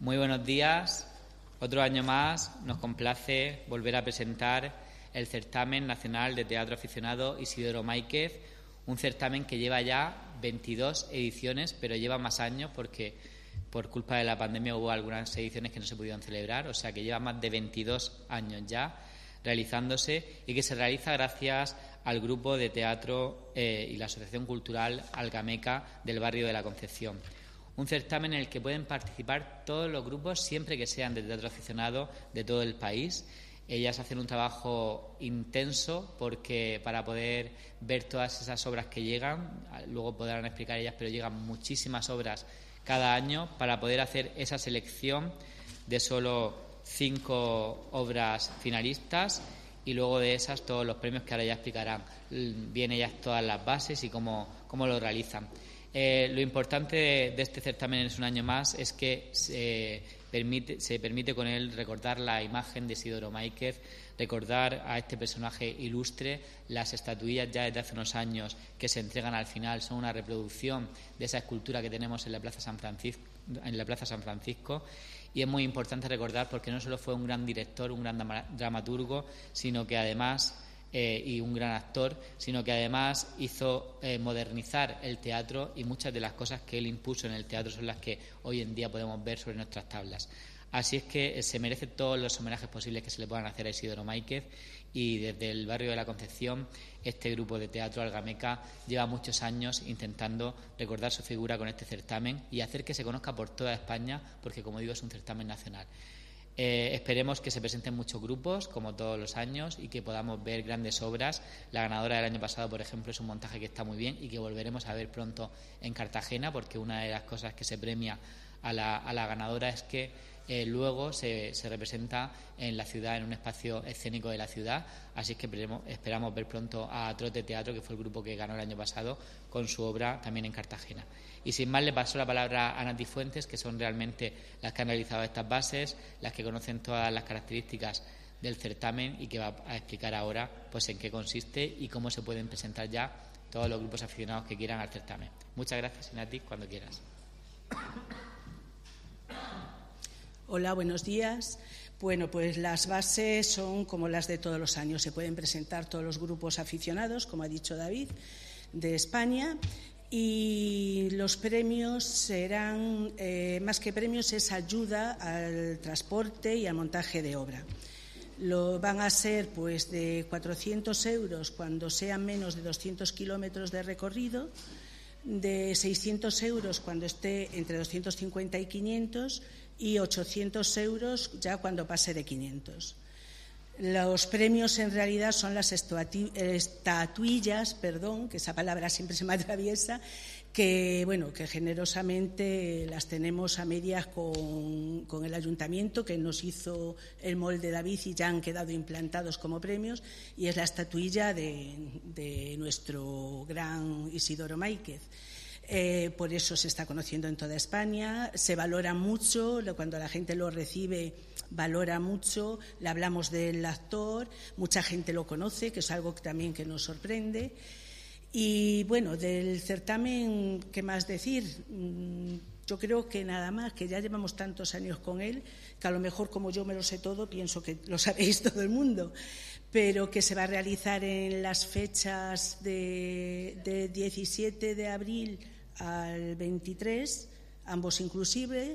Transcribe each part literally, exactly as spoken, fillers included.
Muy buenos días. Otro año más nos complace volver a presentar el Certamen Nacional de Teatro Aficionado Isidoro Máiquez, un certamen que lleva ya veintidós ediciones, pero lleva más años porque por culpa de la pandemia hubo algunas ediciones que no se pudieron celebrar, o sea que lleva más de veintidós años ya realizándose y que se realiza gracias al grupo de teatro eh, y la Asociación Cultural Algameca del barrio de la Concepción. Un certamen en el que pueden participar todos los grupos siempre que sean de teatro aficionado de todo el país. Ellas hacen un trabajo intenso porque para poder ver todas esas obras que llegan, luego podrán explicar ellas, pero llegan muchísimas obras cada año para poder hacer esa selección de solo cinco obras finalistas y luego de esas todos los premios que ahora ya explicarán bien ellas todas las bases y cómo, cómo lo realizan. Eh, lo importante de, de este certamen es un año más es que se permite, se permite con él recordar la imagen de Isidoro Máiquez, recordar a este personaje ilustre. Las estatuillas ya desde hace unos años que se entregan al final son una reproducción de esa escultura que tenemos en la Plaza San Francisco, en la Plaza San Francisco. Y es muy importante recordar porque no solo fue un gran director, un gran dramaturgo, sino que además eh, y un gran actor, sino que además hizo eh, modernizar el teatro y muchas de las cosas que él impuso en el teatro son las que hoy en día podemos ver sobre nuestras tablas. Así es que eh, se merece todos los homenajes posibles que se le puedan hacer a Isidoro Máiquez y desde el barrio de la Concepción este grupo de teatro Algameca lleva muchos años intentando recordar su figura con este certamen y hacer que se conozca por toda España porque, como digo, es un certamen nacional. Eh, esperemos que se presenten muchos grupos, como todos los años, y que podamos ver grandes obras. La ganadora del año pasado, por ejemplo, es un montaje que está muy bien y que volveremos a ver pronto en Cartagena, porque una de las cosas que se premia a la, a la ganadora es que eh, luego se, se representa en la ciudad, en un espacio escénico de la ciudad. Así es que esperemos, esperamos ver pronto a Trote Teatro, que fue el grupo que ganó el año pasado, con su obra también en Cartagena. Y sin más le paso la palabra a Nati Fuentes, que son realmente las que han realizado estas bases, las que conocen todas las características del certamen y que va a explicar ahora pues en qué consiste y cómo se pueden presentar ya todos los grupos aficionados que quieran al certamen. Muchas gracias, Nati, cuando quieras. Hola, buenos días. Bueno, pues las bases son como las de todos los años. Se pueden presentar todos los grupos aficionados, como ha dicho David, de España. Y los premios serán, eh, más que premios, es ayuda al transporte y al montaje de obra. Lo van a ser pues de cuatrocientos euros cuando sean menos de doscientos kilómetros de recorrido, de seiscientos euros cuando esté entre doscientos cincuenta y quinientos y ochocientos euros ya cuando pase de quinientos. Los premios en realidad son las estatuillas, perdón, que esa palabra siempre se me atraviesa, que bueno, que generosamente las tenemos a medias con, con el ayuntamiento, que nos hizo el molde David y ya han quedado implantados como premios, y es la estatuilla de, de nuestro gran Isidoro Máiquez. Eh, por eso se está conociendo en toda España, se valora mucho, cuando la gente lo recibe valora mucho, le hablamos del actor, mucha gente lo conoce, que es algo también que nos sorprende. Y bueno, del certamen, ¿qué más decir? Yo creo que nada más, que ya llevamos tantos años con él, que a lo mejor como yo me lo sé todo, pienso que lo sabéis todo el mundo, pero que se va a realizar en las fechas de, de diecisiete de abril al veintitrés, ambos inclusive,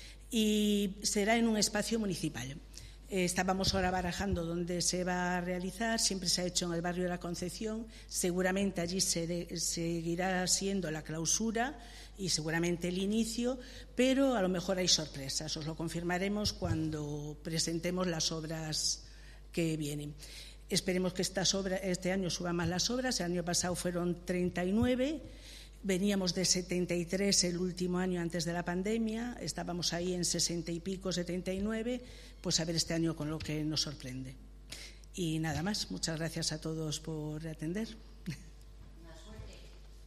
y será en un espacio municipal. Eh, estábamos ahora barajando dónde se va a realizar, siempre se ha hecho en el barrio de la Concepción, seguramente allí se de, seguirá siendo la clausura y seguramente el inicio, pero a lo mejor hay sorpresas, os lo confirmaremos cuando presentemos las obras que vienen. Esperemos que estas obras, este año suban más las obras, el año pasado fueron treinta y nueve, veníamos de setenta y tres el último año antes de la pandemia, estábamos ahí en sesenta y pico, setenta y nueve, pues a ver este año con lo que nos sorprende. Y nada más, muchas gracias a todos por atender. Una suerte.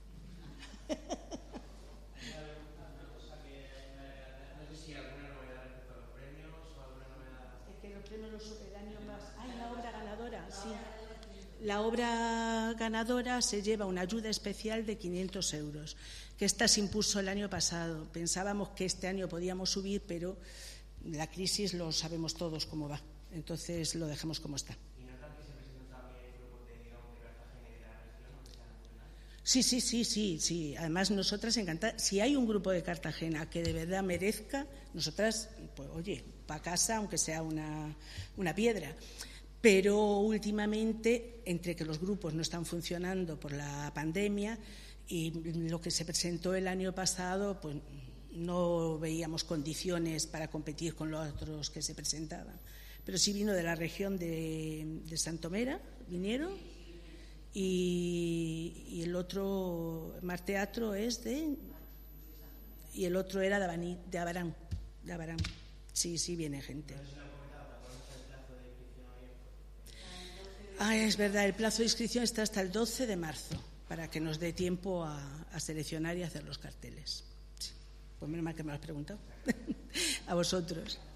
No sé si alguna novedad respecto a los premios o alguna novedad. Es que los premios los el año más. ¡Ay, la obra ganadora! Sí. La obra ganadora se lleva una ayuda especial de quinientos euros, que esta se impuso el año pasado. Pensábamos que este año podíamos subir, pero la crisis lo sabemos todos cómo va. Entonces lo dejamos como está. Sí, sí, sí, sí, sí. Además, nosotras encantadas. Si hay un grupo de Cartagena que de verdad merezca, nosotras, pues oye, para casa, aunque sea una, una piedra. Pero últimamente, entre que los grupos no están funcionando por la pandemia y lo que se presentó el año pasado, pues no veíamos condiciones para competir con los otros que se presentaban. Pero sí vino de la región de, de Santomera, vinieron. Y, y el otro, Mar Teatro, es de... Y el otro era de, Abani, de Abarán. De Abarán. Sí, sí, viene gente. Ah, es verdad, el plazo de inscripción está hasta el doce de marzo, para que nos dé tiempo a, a seleccionar y hacer los carteles. Sí. Pues menos mal que me lo has preguntado. A vosotros.